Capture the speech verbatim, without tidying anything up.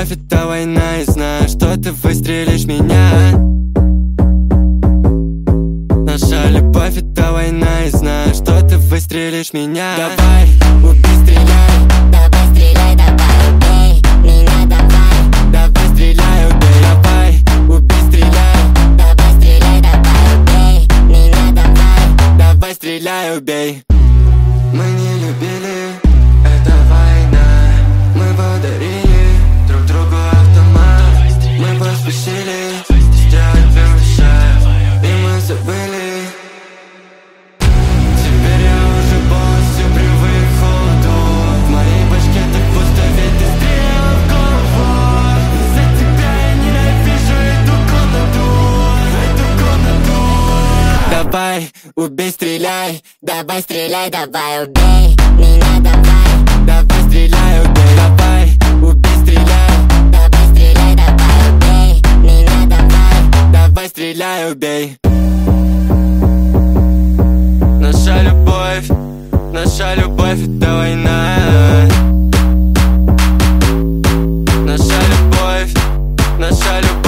любовь — это война, и знаю, что ты выстрелишь меня. Наша любовь — это война, и знаю, что ты выстрелишь меня. Давай, убей, стреляй, Давай стреляй, давай убей меня, давай. давай, стреляй, убей. Давай, убей, стреляй, Давай стреляй, давай убей меня, давай. давай, стреляй, убей. Мы не любили, это война. Мы подарили друг другу автомат. Мы поспешили сделать первый шаг, и мы забыли. Теперь я уже полностью привык к холоду. В моей башке так пусто, ведь ты стрела в голову. Из-за тебя я ненавижу эту комнату, эту комнату. Давай, убей, стреляй, Давай стреляй, давай убей меня, давай. давай, стреляй, убей. Давай, убей, стреляй, Давай стреляй, давай убей меня, давай. давай, стреляй, убей. Наша любовь, наша любовь — это война. Наша любовь, наша любовь